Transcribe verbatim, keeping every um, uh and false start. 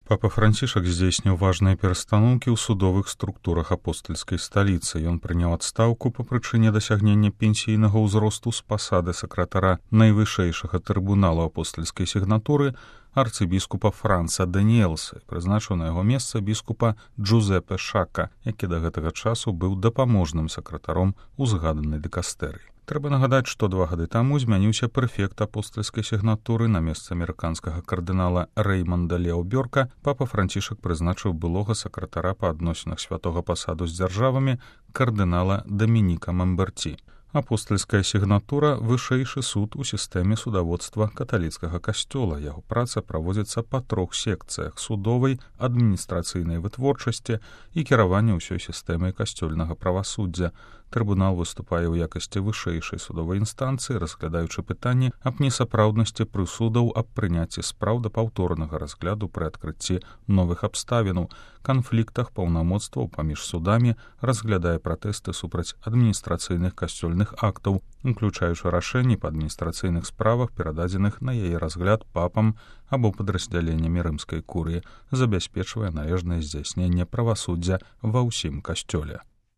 Папа Францішак здзейсніў важныя перастаноўкі ў судовых структурах апостальскай сталіцы. Ён прыняў адстаўку па прычыне дасягнення пенсійнага ўзросту з пасады сакратара найвышэйшага трыбуналу апостальскай сігнатуры арцыбіскупа Франца Даніэлса, прызначыў на яго месца біскупа Джузепе Шака, які да гэтага часу быў дапаможным сакратаром узгаданай дыкастэрыі. Трэба нагадаць, што два гады таму змяніўся прэфект апостальскай сігнатуры на месца амерыканскага кардынала Рэйманда Лео Бёрка. Папа Францішак прызначыў былога сакратара па адносінах святога пасаду з дзяржавамі кардынала Дамініка Мамберці. Апостальская сігнатура — вышэйшы суд у сістэме судаводства каталіцкага касцёла. Яго праца праводзіцца па трох секцыях: судовай, адміністрацыйнай вытворчасці і кіравання ўсёй сістэмай касцёльнага правасуддзя. Трыбунал выступае ў якасці вышэйшай судовай інстанцыі, разглядаючы пытанні аб несапраўднасці прысудаў аб прыняцці спраў да паўторнага разгляду пры адкрыцці новых абставінаў, канфліктах паўнамоцтваў паміж судамі, разглядае пратэсты супраць адміністрацыйных касцёльных актаў, уключаючы рашэнні па адміністрацыйных справах, перададзеных на яе разгляд папам або падраздзяленнямі рымскай курыі, забяспечвае належнае здзяйсненне правасуддзя ва ўсім касцёле.